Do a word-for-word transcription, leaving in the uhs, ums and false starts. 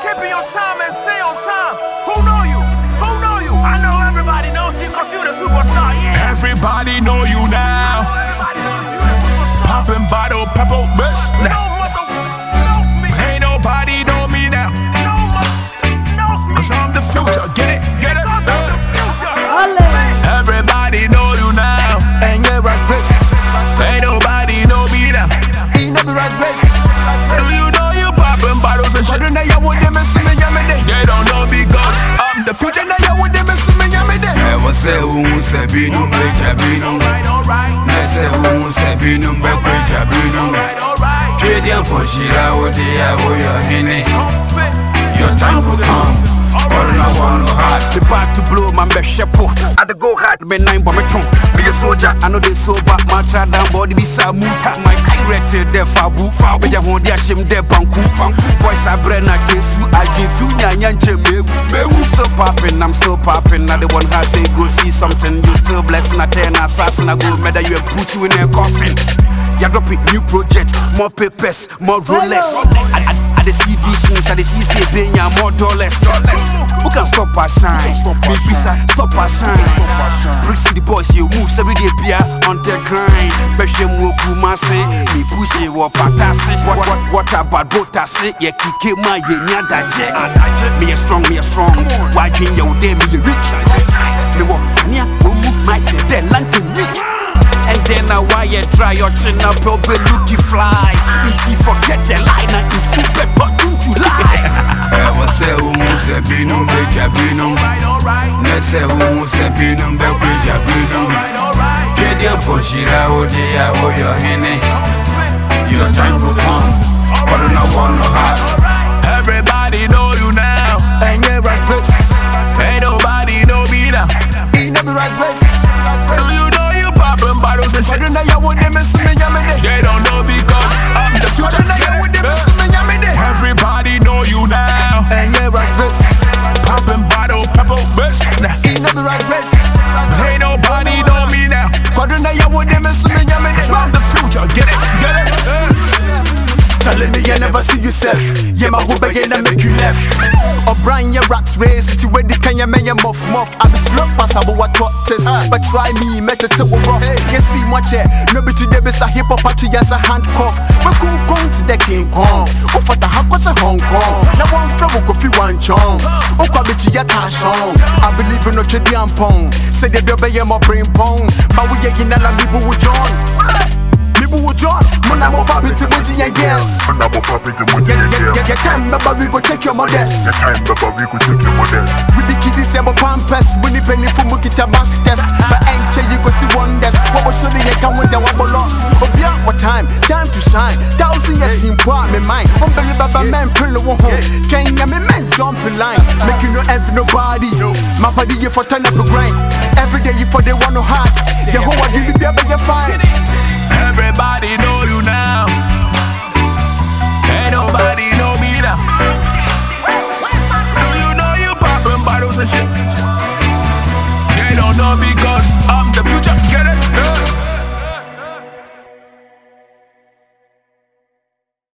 Tip in your time and stay on time. Who know you? Who know you? I know everybody knows you cause you the superstar, yeah. Everybody know you now. Everybody knows you the superstar. Poppin' bottle, pepper, bitch. No mother knows me. Ain't nobody know me now. No mother knows me. Cause I'm the future, get it, get it. Cause I'm the future. Everybody know you now. And you're right, Chris. Ain't nobody know me now. Ain't never right, Chris. Do you know you poppin' bottles and shit? But now you want them to see me, yeah, me day. They don't know because I'm the future. Now you want them to see me, yeah, me day. I was a woman, Sabino, Becabino. Alright, alright. I said, woman, Sabino, Becabino. Alright, alright. Trading for Shira, what they have, your henny. Your time will come. Corona one heart. The back to blow my best shepo. I the go hard, me nine bomb me tongue. Be a soldier, I know they sober. My trad down body be sa muta. My eye red till they fabu. Fabu ya hon dia shim de banku. Boys I brand I kesu. I give you nya nyanche me. Me still popping, I'm still popping. Now the one has say go see something. You still blessing a ten assassin. I go meda you and put you in a coffin. Ya drop it, new project, more papers, more Rolex. I, I, I the see visions, I the see say benya more dollars. Who can stop our shine? Big Bisa, stop our shine. Bricks the boys, you move every day, beer on the grind. Beshem woku mase, me push it, what patase. What what what about botase? Yeah, kike ma ye nyadaje. Me a strong, me a strong. Why can you day me a rich? Me walk anya, umu mighty, then land to reach. And then I why you try your chin up, probably look you fly. If you forget the line, and you super, but don't you lie? I was a woman, Sabino, Becabino. Alright, alright. I said, woman, Sabino, Becabino. Alright, alright. Trading for Shira, what they have, your henny. Your time will come. Corona one heart. Everybody know you now. And you're right, Chris. Ain't nobody know me now. Ain't never right, Chris. Do you know you poppin' bottles and shit? But now you want them to see me, yeah, me day. They don't know because I'm the But future. now you want them to see me, yeah, me day. Everybody know you now. And you're right, Chris. Poppin' bottle, pepper, bitch. Ain't never right, Chris. Ain't nobody know me now. But now you want them to see me, yeah, me day. So I'm the future, get it, get it. Telling me you never see yourself. Yeah, my hope again and make you left. O'Brien, your rocks race. It's where the Kenya man, your muff muff. I be slow pass about what what test. But try me, met it to a rough. You see much here. No be today, be a hip hop party as a handcuff. We could go to the King Kong. Oh, for the Hakos of Hong Kong. Now one from a coffee one chong. Oh, come to your tashon. I believe in Notre Dame Pong. Say they be obeying my brain pong. But we are in a people with John. People with John. Mona mo papi to Muji and yes. Mona mo papi to Muji and yes. Get time, but we go take your modest. Get time, but we go take your modest. We the kiddies say about pampers. When the penny for Mukita masters. But ain't you go see wonders. What was showing you come with the wobble loss. Oh, yeah, what time? Time to shine. Thousand years in part, me mind. Unbelievable man, pillow home. Kenya, me man, jump in line. Making no envy nobody. My body, you for turn up a grind. Every day, you for the one who hard. The whole world, you be able to find. Everybody know you now. Ain't nobody know me now. Do you know you poppin' bottles and shit? They don't know because I'm the future. Get it.